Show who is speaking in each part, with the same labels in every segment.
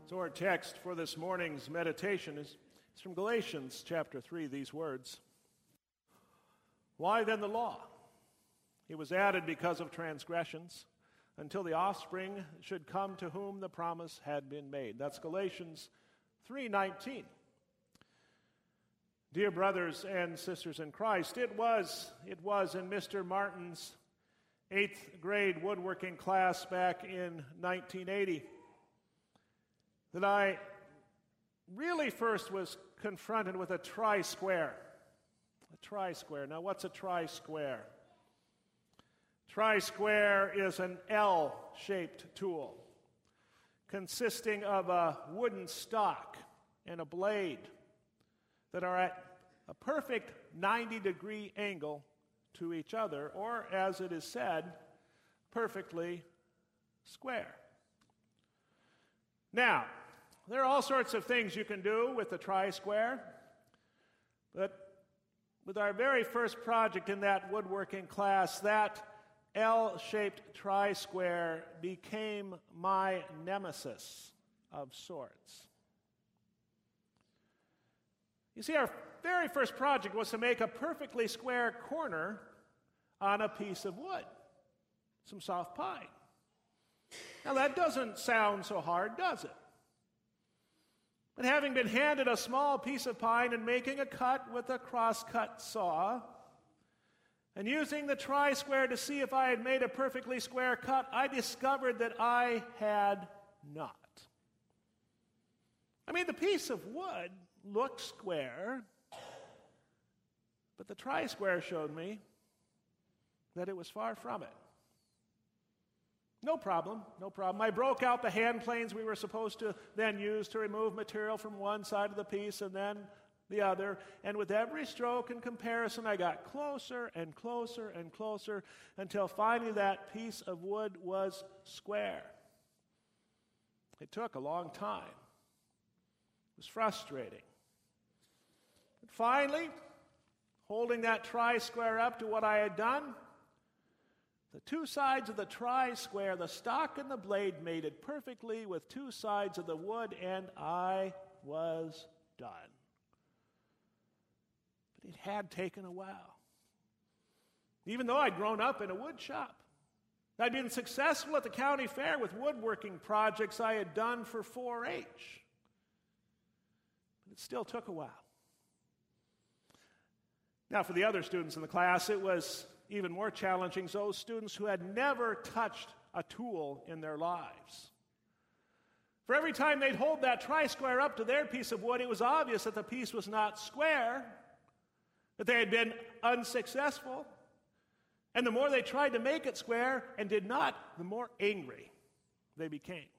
Speaker 1: So our text for this morning's meditation is from Galatians chapter 3, these words. Why then the law? It was added because of transgressions, until the offspring should come to whom the promise had been made. That's Galatians 3:19. Dear brothers and sisters in Christ, it was in Mr. Martin's 8th grade woodworking class back in 1980 that I really first was confronted with a tri-square. A tri-square. Now, what's a tri-square? Tri-square is an L-shaped tool consisting of a wooden stock and a blade that are at a perfect 90-degree angle to each other, or as it is said, perfectly square. Now, there are all sorts of things you can do with the tri-square, but with our very first project in that woodworking class, that L-shaped tri-square became my nemesis of sorts. You see, our very first project was to make a perfectly square corner on a piece of wood, some soft pine. Now, that doesn't sound so hard, does it? But having been handed a small piece of pine and making a cut with a cross-cut saw, and using the tri-square to see if I had made a perfectly square cut, I discovered that I had not. I mean, the piece of wood looked square, but the tri-square showed me that it was far from it. No problem. I broke out the hand planes we were supposed to then use to remove material from one side of the piece and then the other. And with every stroke and comparison, I got closer and closer and closer until finally that piece of wood was square. It took a long time. It was frustrating. But finally, holding that tri-square up to what I had done, the two sides of the tri-square, the stock and the blade, mated perfectly with two sides of the wood, and I was done. But it had taken a while. Even though I'd grown up in a wood shop, I'd been successful at the county fair with woodworking projects I had done for 4-H. But it still took a while. Now, for the other students in the class, it was even more challenging, those students who had never touched a tool in their lives. For every time they'd hold that tri-square up to their piece of wood, it was obvious that the piece was not square, that they had been unsuccessful. And the more they tried to make it square and did not, the more angry they became.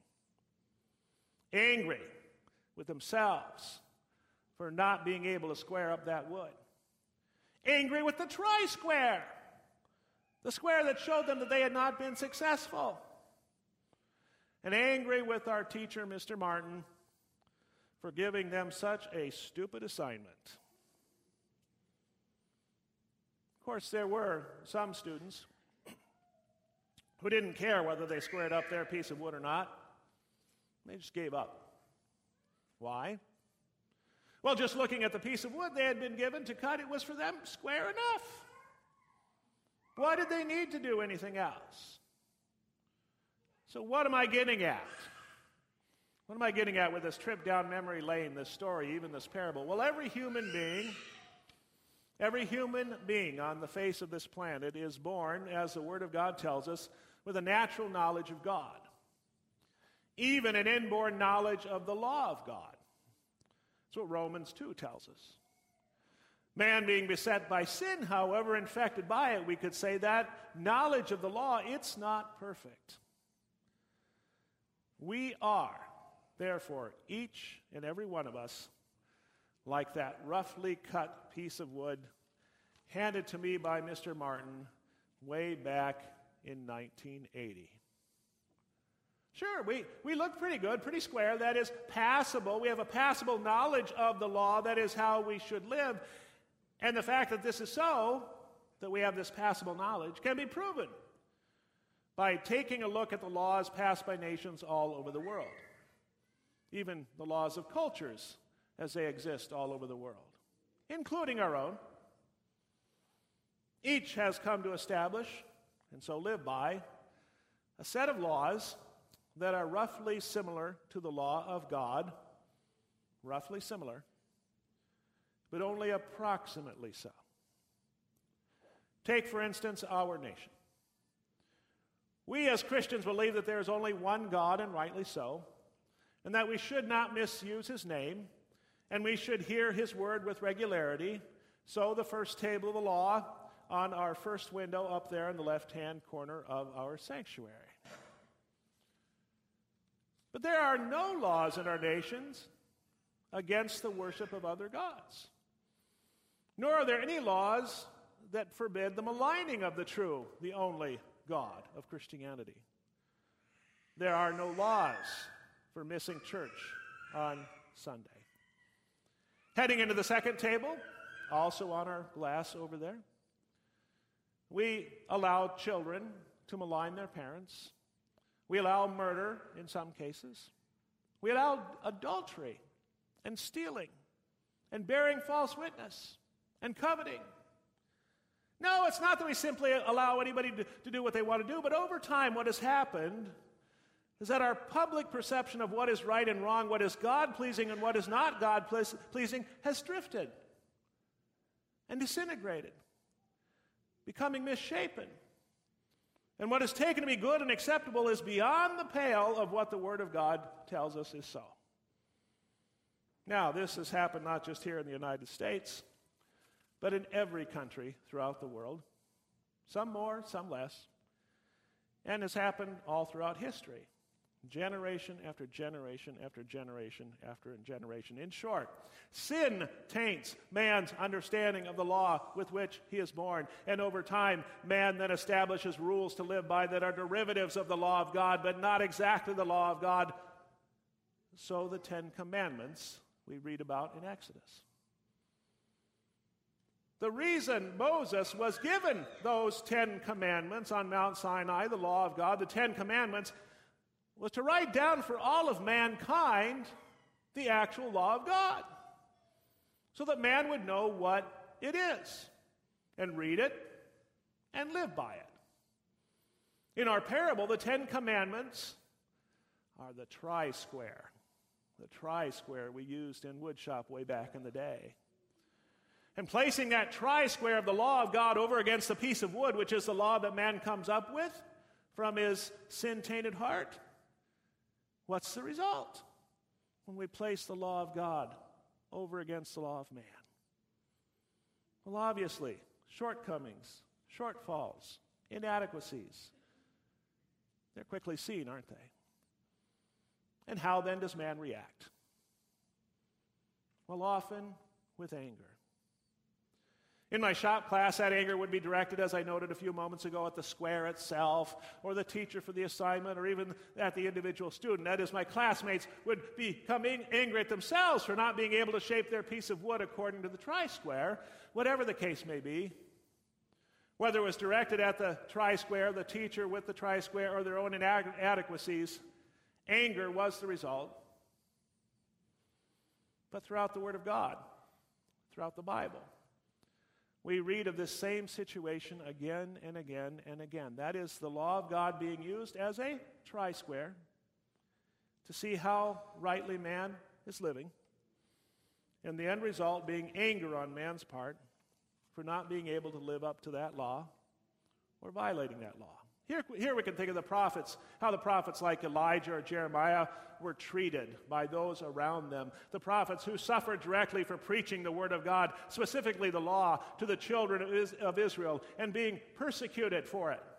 Speaker 1: Angry with themselves for not being able to square up that wood. Angry with the tri-square, the square that showed them that they had not been successful. And angry with our teacher, Mr. Martin, for giving them such a stupid assignment. Of course, there were some students who didn't care whether they squared up their piece of wood or not. They just gave up. Why? Well, just looking at the piece of wood they had been given to cut, it was for them square enough. Why did they need to do anything else? So what am I getting at? What am I getting at with this trip down memory lane, this story, even this parable? Well, every human being on the face of this planet is born, as the Word of God tells us, with a natural knowledge of God. Even an inborn knowledge of the law of God. That's what Romans 2 tells us. Man being beset by sin, however, infected by it, we could say that knowledge of the law, it's not perfect. We are, therefore, each and every one of us, like that roughly cut piece of wood handed to me by Mr. Martin way back in 1980. Sure, we look pretty good, pretty square. That is passable. We have a passable knowledge of the law. That is how we should live. And the fact that this is so, that we have this passable knowledge, can be proven by taking a look at the laws passed by nations all over the world. even the laws of cultures as they exist all over the world, including our own. Each has come to establish, and so live by, a set of laws that are roughly similar to the law of God, roughly similar, but only approximately so. Take, for instance, our nation. We as Christians believe that there is only one God, and rightly so, and that we should not misuse his name, and we should hear his word with regularity. So the first table of the law on our first window up there in the left-hand corner of our sanctuary. But there are no laws in our nations against the worship of other gods. Nor are there any laws that forbid the maligning of the true, the only God of Christianity. There are no laws for missing church on Sunday. Heading into the second table, also on our glass over there, we allow children to malign their parents. We allow murder in some cases. We allow adultery and stealing and bearing false witness and coveting. No, it's not that we simply allow anybody to do what they want to do, but over time what has happened is that our public perception of what is right and wrong, what is God-pleasing and what is not God-pleasing, has drifted and disintegrated, becoming misshapen. And what is taken to be good and acceptable is beyond the pale of what the Word of God tells us is so. Now, this has happened not just here in the United States, but in every country throughout the world, some more, some less, and has happened all throughout history, generation after generation after generation after generation. In short, sin taints man's understanding of the law with which he is born, and over time, man then establishes rules to live by that are derivatives of the law of God, but not exactly the law of God. So the 10 Commandments we read about in Exodus. The reason Moses was given those 10 commandments on Mount Sinai, the law of God, the 10 commandments, was to write down for all of mankind the actual law of God, so that man would know what it is, and read it, and live by it. In our parable, the 10 commandments are the tri-square we used in woodshop way back in the day. And placing that tri-square of the law of God over against the piece of wood, which is the law that man comes up with from his sin-tainted heart, what's the result when we place the law of God over against the law of man? Well, obviously, shortcomings, shortfalls, inadequacies, they're quickly seen, aren't they? And how then does man react? Well, often with anger. In my shop class, that anger would be directed, as I noted a few moments ago, at the square itself, or the teacher for the assignment, or even at the individual student. That is, my classmates would become angry at themselves for not being able to shape their piece of wood according to the tri-square, whatever the case may be. Whether it was directed at the tri-square, the teacher with the tri-square, or their own inadequacies, anger was the result. But throughout the Word of God, throughout the Bible, we read of this same situation again and again and again. That is the law of God being used as a tri-square to see how rightly man is living, and the end result being anger on man's part for not being able to live up to that law or violating that law. Here we can think of the prophets, how the prophets like Elijah or Jeremiah were treated by those around them. The prophets who suffered directly for preaching the Word of God, specifically the law, to the children of Israel, and being persecuted for it.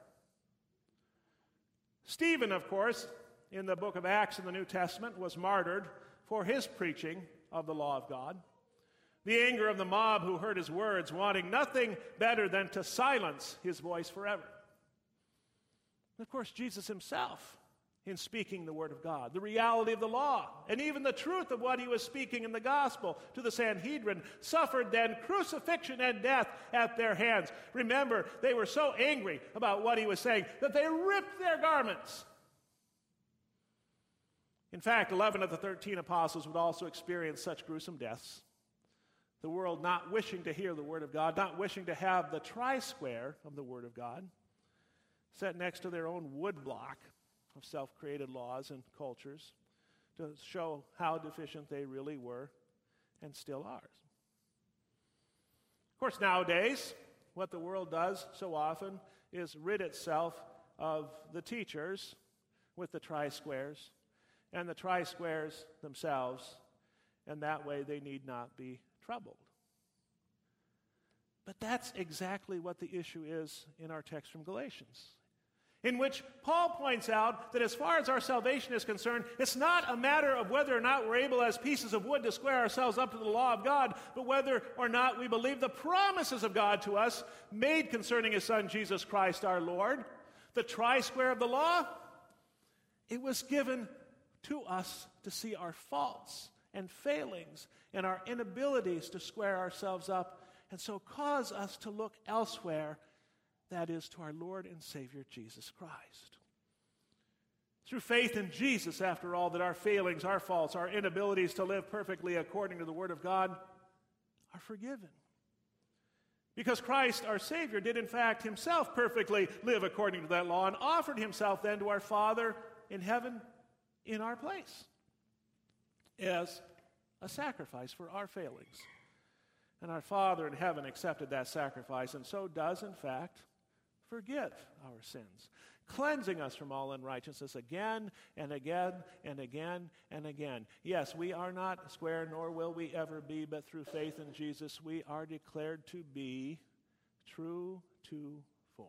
Speaker 1: Stephen, of course, in the book of Acts in the New Testament, was martyred for his preaching of the law of God. The anger of the mob who heard his words, wanting nothing better than to silence his voice forever. And of course, Jesus himself, in speaking the Word of God, the reality of the law, and even the truth of what he was speaking in the gospel to the Sanhedrin, suffered then crucifixion and death at their hands. Remember, they were so angry about what he was saying that they ripped their garments. In fact, 11 of the 13 apostles would also experience such gruesome deaths. The world not wishing to hear the Word of God, not wishing to have the tri-square of the Word of God set next to their own wood block of self-created laws and cultures to show how deficient they really were and still are. Of course, nowadays, what the world does so often is rid itself of the teachers with the tri-squares and the tri-squares themselves, and that way they need not be troubled. But that's exactly what the issue is in our text from Galatians, in which Paul points out that as far as our salvation is concerned, it's not a matter of whether or not we're able as pieces of wood to square ourselves up to the law of God, but whether or not we believe the promises of God to us made concerning His Son, Jesus Christ our Lord. The tri-square of the law, it was given to us to see our faults and failings and our inabilities to square ourselves up, and so cause us to look elsewhere, that is, to our Lord and Savior, Jesus Christ. Through faith in Jesus, after all, that our failings, our faults, our inabilities to live perfectly according to the Word of God are forgiven. Because Christ, our Savior, did in fact Himself perfectly live according to that law and offered Himself then to our Father in heaven in our place as a sacrifice for our failings. And our Father in heaven accepted that sacrifice, and so does, in fact, forgive our sins, cleansing us from all unrighteousness again and again and again and again. Yes, we are not square, nor will we ever be, but through faith in Jesus, we are declared to be true to form.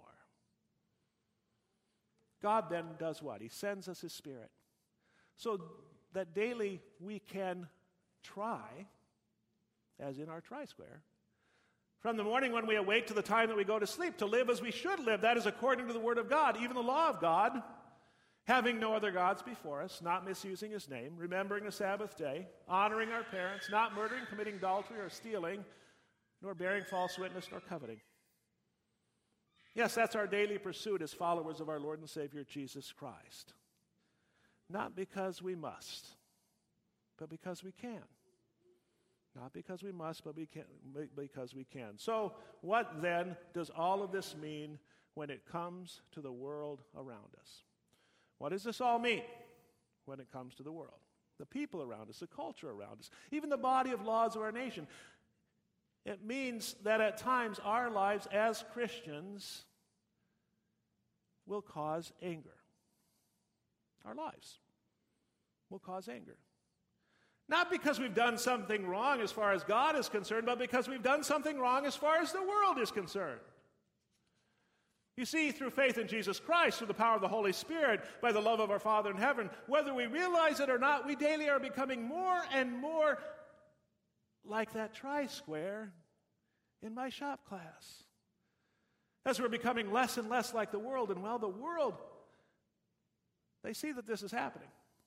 Speaker 1: God then does what? He sends us His Spirit so that daily we can try, as in our tri-square, from the morning when we awake to the time that we go to sleep, to live as we should live. That is according to the Word of God, even the law of God, having no other gods before us, not misusing His name, remembering the Sabbath day, honoring our parents, not murdering, committing adultery or stealing, nor bearing false witness, nor coveting. Yes, that's our daily pursuit as followers of our Lord and Savior Jesus Christ. Not because we must, but because we can. Not because we must, but because we can. So, what then does all of this mean when it comes to the world around us? What does this all mean when it comes to the world? The people around us, the culture around us, even the body of laws of our nation. It means that at times our lives as Christians will cause anger. Our lives will cause anger. Not because we've done something wrong as far as God is concerned, but because we've done something wrong as far as the world is concerned. You see, through faith in Jesus Christ, through the power of the Holy Spirit, by the love of our Father in heaven, whether we realize it or not, we daily are becoming more and more like that tri-square in my shop class. As we're becoming less and less like the world, and well, the world, they see that this is happening.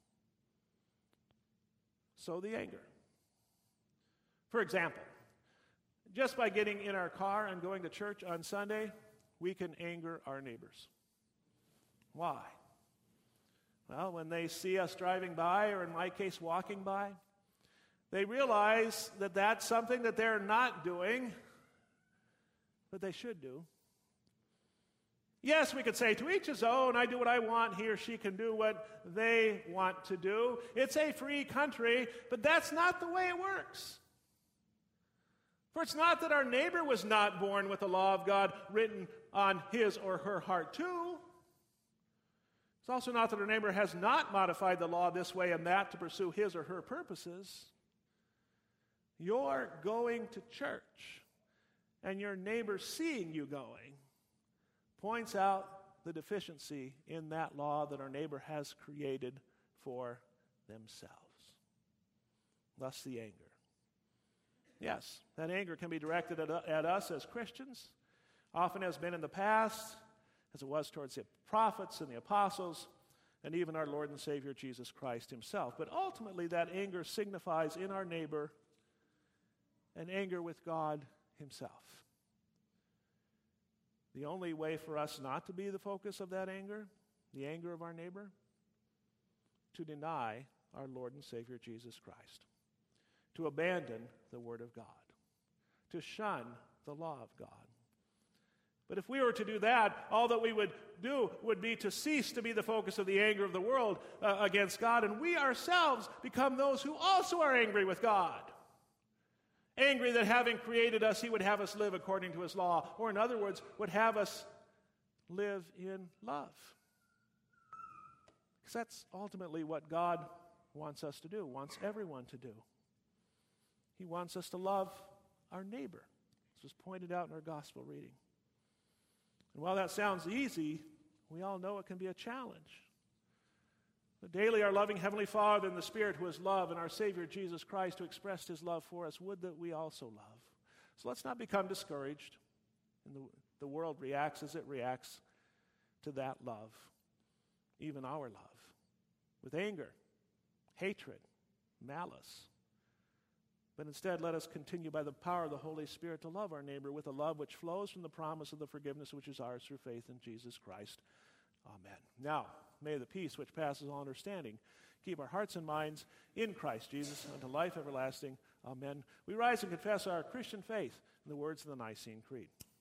Speaker 1: So the anger. For example, just by getting in our car and going to church on Sunday, we can anger our neighbors. Why? Well, when they see us driving by, or in my case, walking by, they realize that that's something that they're not doing, but they should do. Yes, we could say, to each his own, I do what I want, he or she can do what they want to do. It's a free country, but that's not the way it works. For it's not that our neighbor was not born with the law of God written on his or her heart too. It's also not that our neighbor has not modified the law this way and that to pursue his or her purposes. You're going to church, and your neighbor seeing you going points out the deficiency in that law that our neighbor has created for themselves. Thus the anger. Yes, that anger can be directed at us as Christians, often has been in the past, as it was towards the prophets and the apostles, and even our Lord and Savior Jesus Christ Himself. But ultimately that anger signifies in our neighbor an anger with God Himself. The only way for us not to be the focus of that anger, the anger of our neighbor, to deny our Lord and Savior Jesus Christ, to abandon the Word of God, to shun the law of God. But if we were to do that, all that we would do would be to cease to be the focus of the anger of the world against God, and we ourselves become those who also are angry with God. Angry that having created us, he would have us live according to his law, or in other words, would have us live in love. Because that's ultimately what God wants us to do, wants everyone to do. He wants us to love our neighbor. This was pointed out in our gospel reading. And while that sounds easy, we all know it can be a challenge. But daily our loving Heavenly Father and the Spirit who is love and our Savior Jesus Christ who expressed his love for us would that we also love. So let's not become discouraged. And the world reacts as it reacts to that love, even our love, with anger, hatred, malice. But instead, let us continue by the power of the Holy Spirit to love our neighbor with a love which flows from the promise of the forgiveness which is ours through faith in Jesus Christ. Amen. Now, may the peace which passes all understanding keep our hearts and minds in Christ Jesus unto life everlasting. Amen. We rise and confess our Christian faith in the words of the Nicene Creed.